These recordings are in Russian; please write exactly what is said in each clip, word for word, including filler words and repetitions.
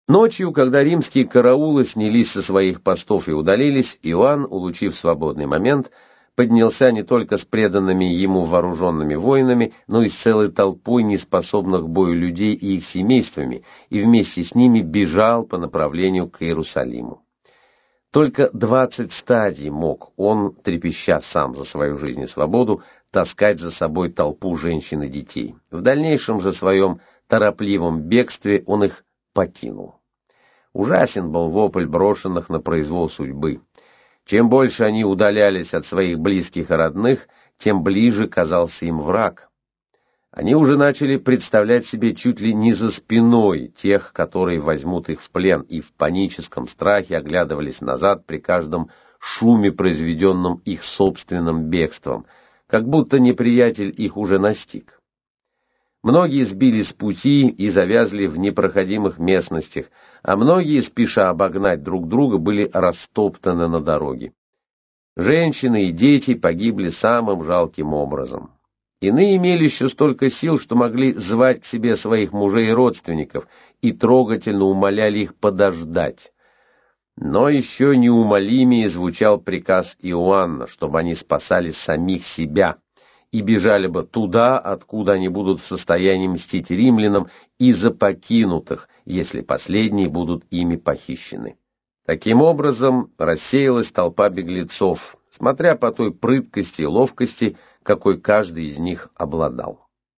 Ночью, когда римские караулы снялись со своих постов и удалились, Иоанн, улучив свободный момент, поднялся не только с преданными ему вооруженными воинами, но и с целой толпой неспособных к бою людей и их семействами, и вместе с ними бежал по направлению к Иерусалиму. Только двадцать стадий мог он, трепеща сам за свою жизнь и свободу, таскать за собой толпу женщин и детей. В дальнейшем же своем торопливом бегстве он их покинул. Ужасен был вопль брошенных на произвол судьбы. Чем больше они удалялись от своих близких и родных, тем ближе казался им враг. Они уже начали представлять себе чуть ли не за спиной тех, которые возьмут их в плен, и в паническом страхе оглядывались назад при каждом шуме, произведенном их собственным бегством, как будто неприятель их уже настиг. Многие сбились с пути и завязли в непроходимых местностях, а многие, спеша обогнать друг друга, были растоптаны на дороге. Женщины и дети погибли самым жалким образом. Иные имели еще столько сил, что могли звать к себе своих мужей и родственников, и трогательно умоляли их подождать. Но еще неумолимее звучал приказ Иоанна, чтобы они спасали самих себя и бежали бы туда, откуда они будут в состоянии мстить римлянам и за покинутых, если последние будут ими похищены. Таким образом рассеялась толпа беглецов, смотря по той прыткости и ловкости, какой каждый из них обладал.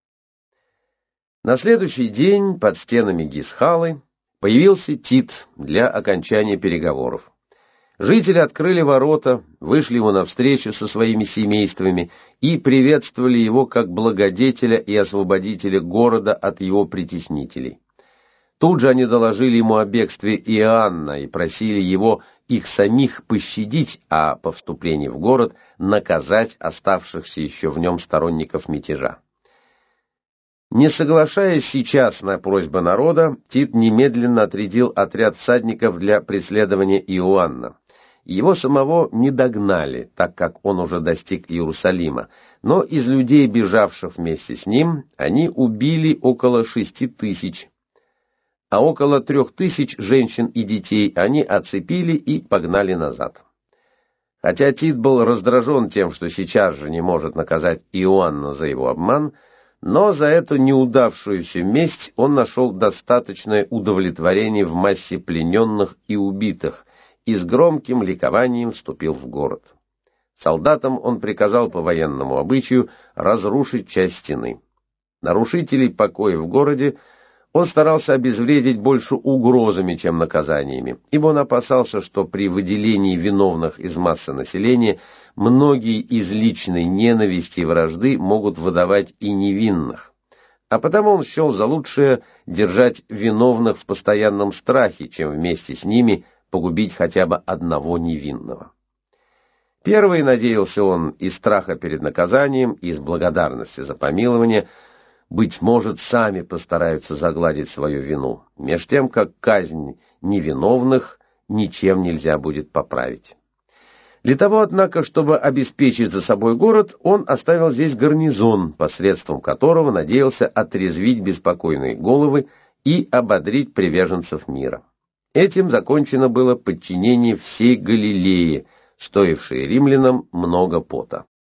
На следующий день под стенами Гисхалы появился Тит для окончания переговоров. Жители открыли ворота, вышли ему навстречу со своими семействами и приветствовали его как благодетеля и освободителя города от его притеснителей. Тут же они доложили ему о бегстве Иоанна и просили его их самих пощадить, а по вступлении в город наказать оставшихся еще в нем сторонников мятежа. Не соглашаясь сейчас на просьбы народа, Тит немедленно отрядил отряд всадников для преследования Иоанна. Его самого не догнали, так как он уже достиг Иерусалима, но из людей, бежавших вместе с ним, они убили около шести тысяч, а около трех тысяч женщин и детей они оцепили и погнали назад. Хотя Тит был раздражен тем, что сейчас же не может наказать Иоанна за его обман, но за эту неудавшуюся месть он нашел достаточное удовлетворение в массе плененных и убитых, и с громким ликованием вступил в город. Солдатам он приказал по военному обычаю разрушить часть стены. Нарушителей покоя в городе он старался обезвредить больше угрозами, чем наказаниями, ибо он опасался, что при выделении виновных из массы населения многие из личной ненависти и вражды могут выдавать и невинных. А потому он счел за лучшее держать виновных в постоянном страхе, чем вместе с ними погубить хотя бы одного невинного. Первый, надеялся он, из страха перед наказанием и из благодарности за помилование, быть может, сами постараются загладить свою вину, меж тем, как казнь невиновных ничем нельзя будет поправить. Для того, однако, чтобы обеспечить за собой город, он оставил здесь гарнизон, посредством которого надеялся отрезвить беспокойные головы и ободрить приверженцев мира. Этим закончено было подчинение всей Галилеи, стоившей римлянам много пота.